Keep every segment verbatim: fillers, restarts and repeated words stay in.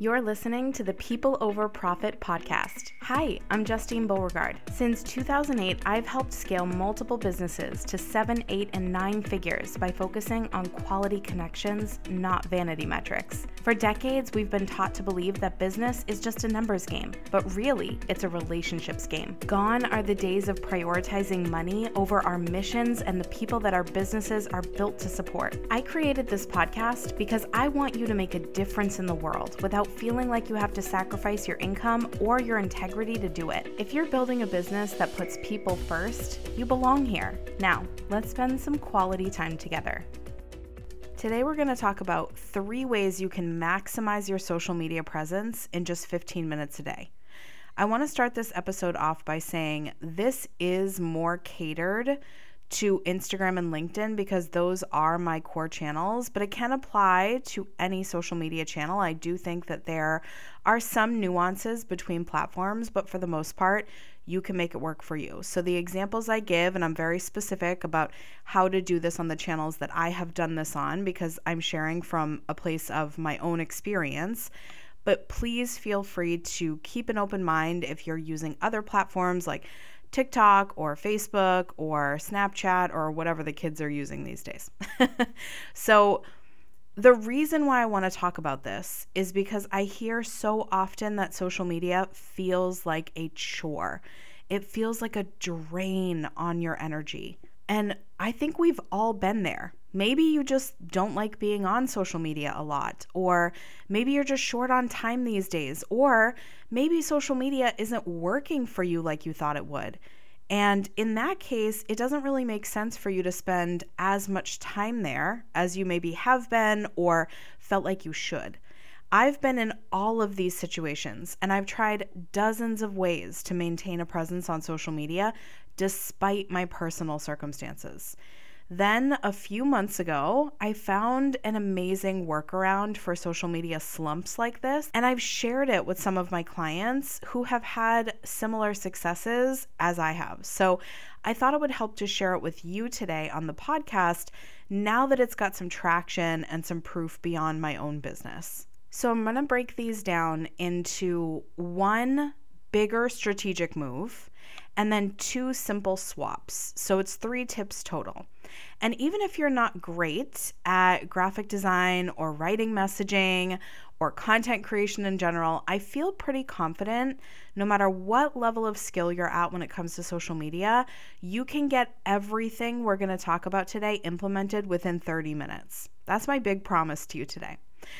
You're listening to the People Over Profit podcast. Hi, I'm Justine Beauregard. Since two thousand eight, I've helped scale multiple businesses to seven, eight, and nine figures by focusing on quality connections, not vanity metrics. For decades, we've been taught to believe that business is just a numbers game, but really, it's a relationships game. Gone are the days of prioritizing money over our missions and the people that our businesses are built to support. I created this podcast because I want you to make a difference in the world without feeling like you have to sacrifice your income or your integrity to do it. If you're building a business that puts people first, you belong here. Now, let's spend some quality time together. Today, we're going to talk about three ways you can maximize your social media presence in just fifteen minutes a day. I want to start this episode off by saying this is more catered to Instagram and LinkedIn because those are my core channels, but it can apply to any social media channel. I do think that there are some nuances between platforms, but for the most part, you can make it work for you. So the examples I give, and I'm very specific about how to do this on the channels that I have done this on because I'm sharing from a place of my own experience. But please feel free to keep an open mind if you're using other platforms like TikTok or Facebook or Snapchat or whatever the kids are using these days. So the reason why I want to talk about this is because I hear so often that social media feels like a chore. It feels like a drain on your energy. And I think we've all been there. Maybe you just don't like being on social media a lot, or maybe you're just short on time these days, or maybe social media isn't working for you like you thought it would. And in that case, it doesn't really make sense for you to spend as much time there as you maybe have been or felt like you should. I've been in all of these situations, and I've tried dozens of ways to maintain a presence on social media despite my personal circumstances. Then a few months ago, I found an amazing workaround for social media slumps like this, and I've shared it with some of my clients who have had similar successes as I have. So I thought it would help to share it with you today on the podcast now that it's got some traction and some proof beyond my own business. So I'm going to break these down into one bigger strategic move and then two simple swaps. So it's three tips total. And even if you're not great at graphic design or writing messaging or content creation in general, I feel pretty confident no matter what level of skill you're at when it comes to social media, you can get everything we're going to talk about today implemented within thirty minutes. That's my big promise to you today.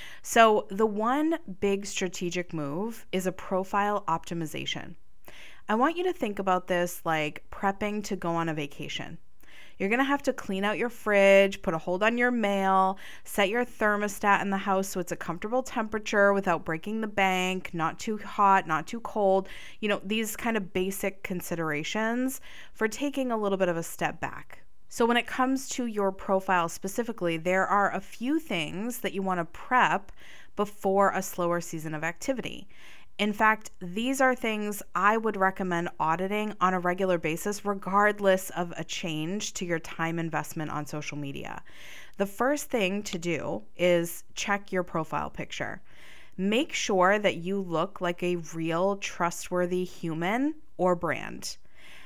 So the one big strategic move is a profile optimization. I want you to think about this like prepping to go on a vacation. You're going to have to clean out your fridge, put a hold on your mail, set your thermostat in the house so it's a comfortable temperature without breaking the bank, not too hot, not too cold. You know, these kind of basic considerations for taking a little bit of a step back. So when it comes to your profile specifically, there are a few things that you want to prep before a slower season of activity. In fact, these are things I would recommend auditing on a regular basis, regardless of a change to your time investment on social media. The first thing to do is check your profile picture. Make sure that you look like a real, trustworthy human or brand.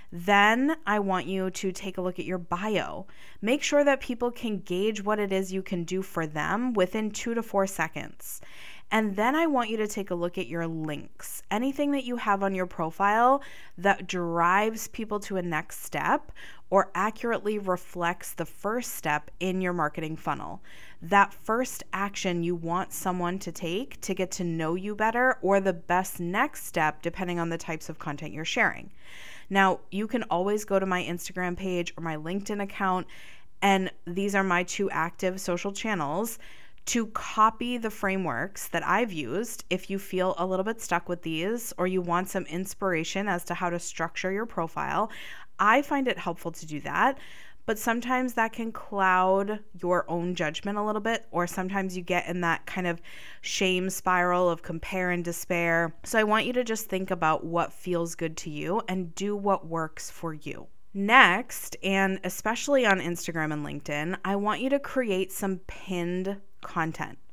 Then I want you to take a look at your bio. Make sure that people can gauge what it is you can do for them within two to four seconds. And then I want you to take a look at your links. Anything that you have on your profile that drives people to a next step or accurately reflects the first step in your marketing funnel. That first action you want someone to take to get to know you better, or the best next step depending on the types of content you're sharing. Now, you can always go to my Instagram page or my LinkedIn account, and these are my two active social channels, to copy the frameworks that I've used if you feel a little bit stuck with these or you want some inspiration as to how to structure your profile. I find it helpful to do that, but sometimes that can cloud your own judgment a little bit, or sometimes you get in that kind of shame spiral of compare and despair. So I want you to just think about what feels good to you and do what works for you. Next, and especially on Instagram and LinkedIn, I want you to create some pinned content.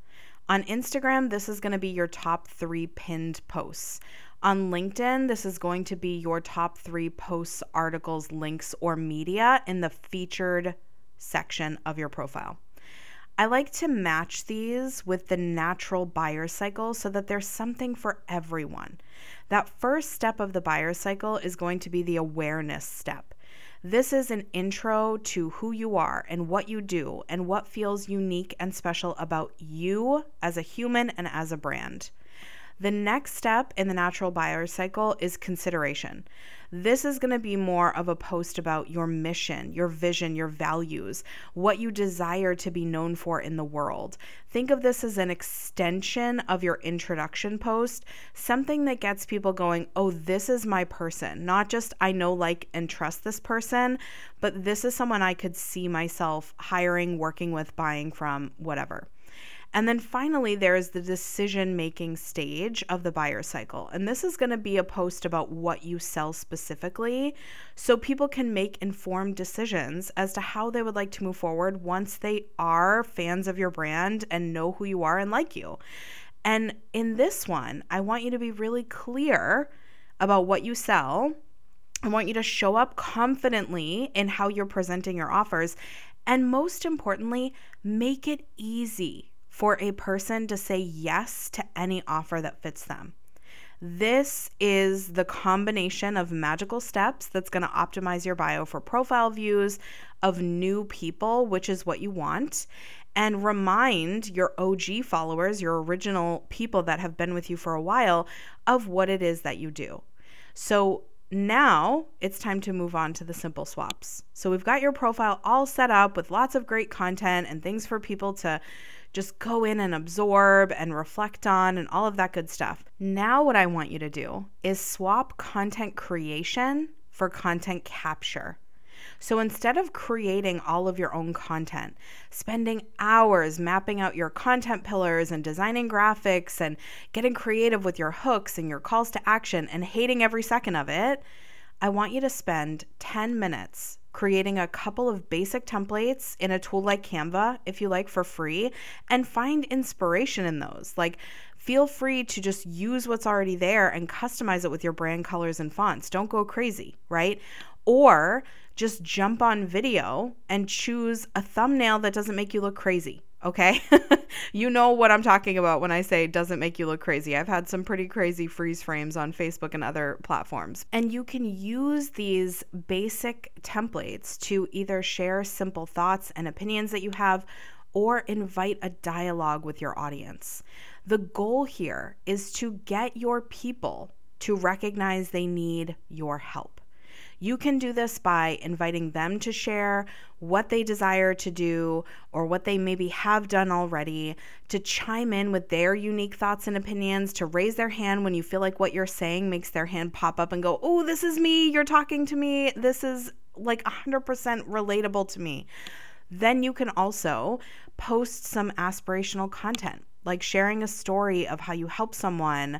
On Instagram, this is going to be your top three pinned posts. On LinkedIn, this is going to be your top three posts, articles, links, or media in the featured section of your profile. I like to match these with the natural buyer cycle so that there's something for everyone. That first step of the buyer cycle is going to be the awareness step. This is an intro to who you are and what you do and what feels unique and special about you as a human and as a brand. The next step in the natural buyer cycle is consideration. This is going to be more of a post about your mission, your vision, your values, what you desire to be known for in the world. Think of this as an extension of your introduction post, something that gets people going, oh, this is my person. Not just I know, like, and trust this person, but this is someone I could see myself hiring, working with, buying from, whatever. And then finally, there's the decision-making stage of the buyer cycle. And this is going to be a post about what you sell specifically so people can make informed decisions as to how they would like to move forward once they are fans of your brand and know who you are and like you. And in this one, I want you to be really clear about what you sell. I want you to show up confidently in how you're presenting your offers. And most importantly, make it easy for a person to say yes to any offer that fits them. This is the combination of magical steps that's going to optimize your bio for profile views of new people, which is what you want, and remind your O G followers, your original people that have been with you for a while, of what it is that you do. So now it's time to move on to the simple swaps. So we've got your profile all set up with lots of great content and things for people to just go in and absorb and reflect on and all of that good stuff. Now what I want you to do is swap content creation for content capture. So instead of creating all of your own content, spending hours mapping out your content pillars and designing graphics and getting creative with your hooks and your calls to action and hating every second of it, I want you to spend ten minutes creating a couple of basic templates in a tool like Canva, if you like, for free, and find inspiration in those. Like, feel free to just use what's already there and customize it with your brand colors and fonts. Don't go crazy, right? Or just jump on video and choose a thumbnail that doesn't make you look crazy, okay? You know what I'm talking about when I say doesn't make you look crazy. I've had some pretty crazy freeze frames on Facebook and other platforms. And you can use these basic templates to either share simple thoughts and opinions that you have or invite a dialogue with your audience. The goal here is to get your people to recognize they need your help. You can do this by inviting them to share what they desire to do or what they maybe have done already, to chime in with their unique thoughts and opinions, to raise their hand when you feel like what you're saying makes their hand pop up and go, oh, this is me, you're talking to me, this is like one hundred percent relatable to me. Then you can also post some aspirational content, like sharing a story of how you help someone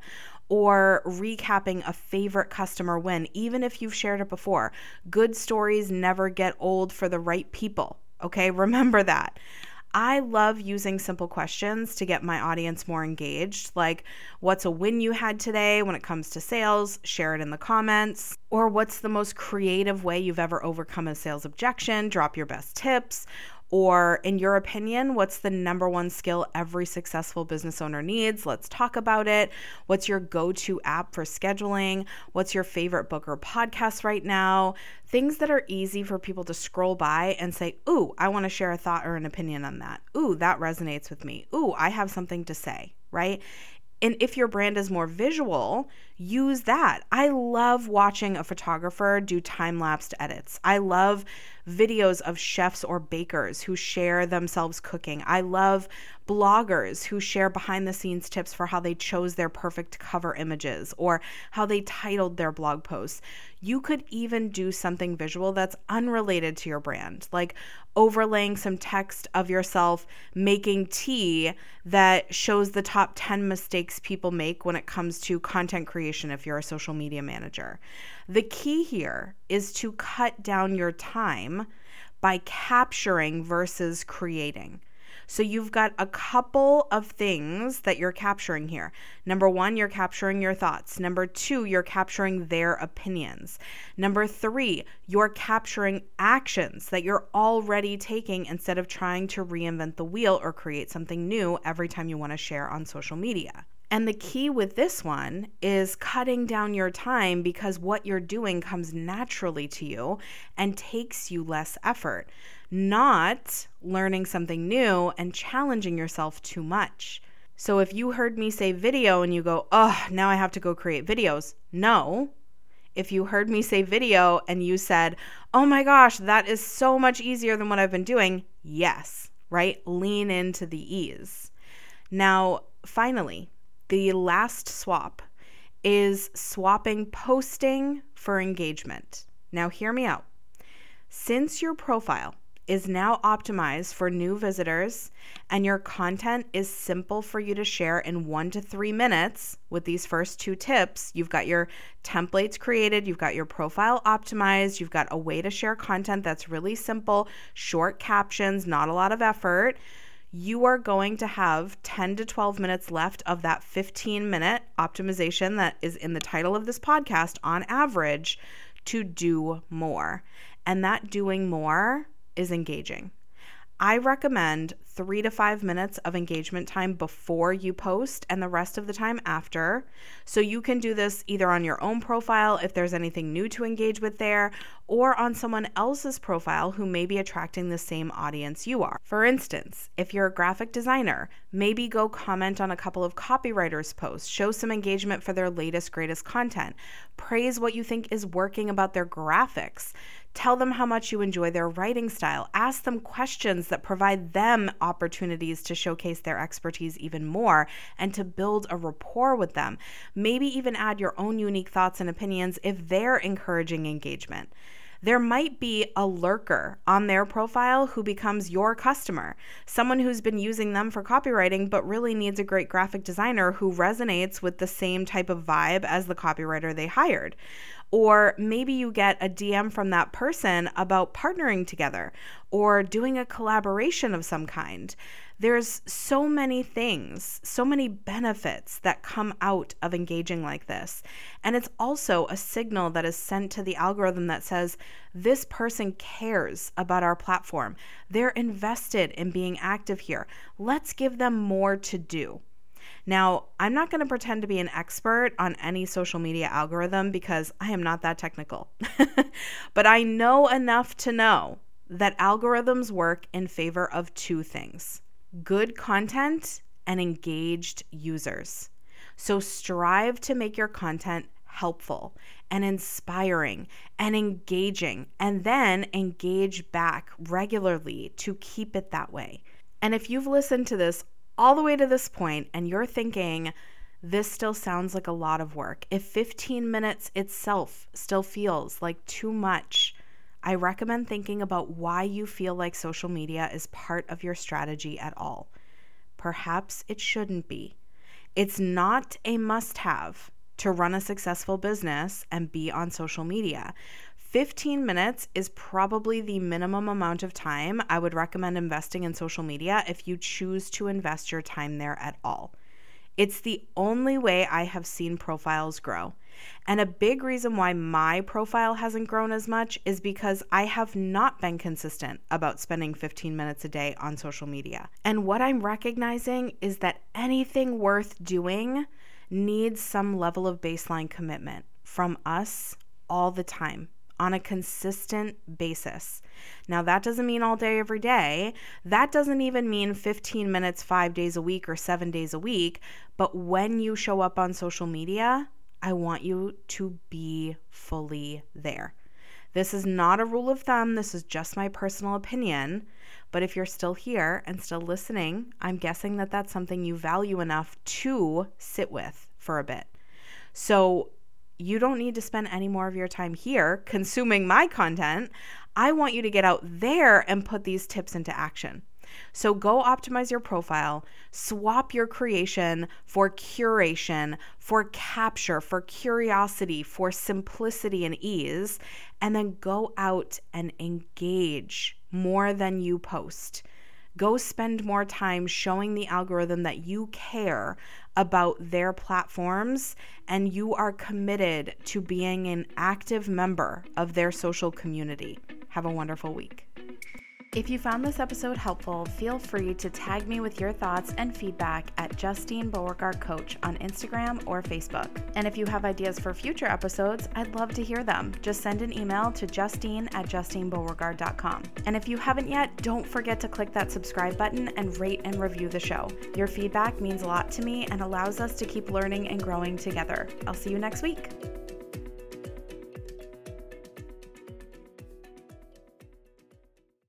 or recapping a favorite customer win, even if you've shared it before. Good stories never get old for the right people, okay? Remember that. I love using simple questions to get my audience more engaged, like what's a win you had today when it comes to sales? Share it in the comments. Or what's the most creative way you've ever overcome a sales objection? Drop your best tips. Or in your opinion, what's the number one skill every successful business owner needs? Let's talk about it. What's your go-to app for scheduling? What's your favorite book or podcast right now? Things that are easy for people to scroll by and say, ooh, I want to share a thought or an opinion on that. Ooh, that resonates with me. Ooh, I have something to say, right? And if your brand is more visual, use that. I love watching a photographer do time-lapsed edits. I love videos of chefs or bakers who share themselves cooking. I love bloggers who share behind-the-scenes tips for how they chose their perfect cover images or how they titled their blog posts. You could even do something visual that's unrelated to your brand, like overlaying some text of yourself making tea that shows the top ten mistakes people make when it comes to content creation if you're a social media manager. The key here is to cut down your time by capturing versus creating. So you've got a couple of things that you're capturing here. Number one, you're capturing your thoughts. Number two, you're capturing their opinions. Number three, you're capturing actions that you're already taking instead of trying to reinvent the wheel or create something new every time you want to share on social media. And the key with this one is cutting down your time because what you're doing comes naturally to you and takes you less effort, not learning something new and challenging yourself too much. So if you heard me say video and you go, oh, now I have to go create videos. No. If you heard me say video and you said, oh my gosh, that is so much easier than what I've been doing. Yes, right? Lean into the ease. Now, finally, the last swap is swapping posting for engagement. Now, hear me out. Since your profile is now optimized for new visitors and your content is simple for you to share in one to three minutes with these first two tips, you've got your templates created, you've got your profile optimized, you've got a way to share content that's really simple, short captions, not a lot of effort. You are going to have ten to twelve minutes left of that fifteen minute optimization that is in the title of this podcast on average to do more. And that doing more is engaging. I recommend three to five minutes of engagement time before you post and the rest of the time after. So you can do this either on your own profile if there's anything new to engage with there, or on someone else's profile who may be attracting the same audience you are. For instance, if you're a graphic designer, maybe go comment on a couple of copywriters' posts, show some engagement for their latest, greatest content, praise what you think is working about their graphics, tell them how much you enjoy their writing style, ask them questions that provide them opportunities to showcase their expertise even more and to build a rapport with them. Maybe even add your own unique thoughts and opinions if they're encouraging engagement. There might be a lurker on their profile who becomes your customer, someone who's been using them for copywriting but really needs a great graphic designer who resonates with the same type of vibe as the copywriter they hired. Or maybe you get a D M from that person about partnering together or doing a collaboration of some kind. There's so many things, so many benefits that come out of engaging like this. And it's also a signal that is sent to the algorithm that says, this person cares about our platform. They're invested in being active here. Let's give them more to do. Now, I'm not going to pretend to be an expert on any social media algorithm because I am not that technical. But I know enough to know that algorithms work in favor of two things: good content and engaged users. So strive to make your content helpful and inspiring and engaging, and then engage back regularly to keep it that way. And if you've listened to this all the way to this point and you're thinking, this still sounds like a lot of work, if fifteen minutes itself still feels like too much, I recommend thinking about why you feel like social media is part of your strategy at all. Perhaps it shouldn't be. It's not a must-have to run a successful business and be on social media. fifteen minutes is probably the minimum amount of time I would recommend investing in social media if you choose to invest your time there at all. It's the only way I have seen profiles grow. And a big reason why my profile hasn't grown as much is because I have not been consistent about spending fifteen minutes a day on social media. And what I'm recognizing is that anything worth doing needs some level of baseline commitment from us all the time, on a consistent basis. Now, that doesn't mean all day, every day. That doesn't even mean fifteen minutes, five days a week or seven days a week. But when you show up on social media, I want you to be fully there. This is not a rule of thumb. This is just my personal opinion. But if you're still here and still listening, I'm guessing that that's something you value enough to sit with for a bit. So you don't need to spend any more of your time here consuming my content. I want you to get out there and put these tips into action. So go optimize your profile, swap your creation for curation, for capture, for curiosity, for simplicity and ease, and then go out and engage more than you post. Go spend more time showing the algorithm that you care about their platforms and you are committed to being an active member of their social community. Have a wonderful week. If you found this episode helpful, feel free to tag me with your thoughts and feedback at Justine Beauregard Coach on Instagram or Facebook. And if you have ideas for future episodes, I'd love to hear them. Just send an email to justine at justine beauregard dot com. And if you haven't yet, don't forget to click that subscribe button and rate and review the show. Your feedback means a lot to me and allows us to keep learning and growing together. I'll see you next week.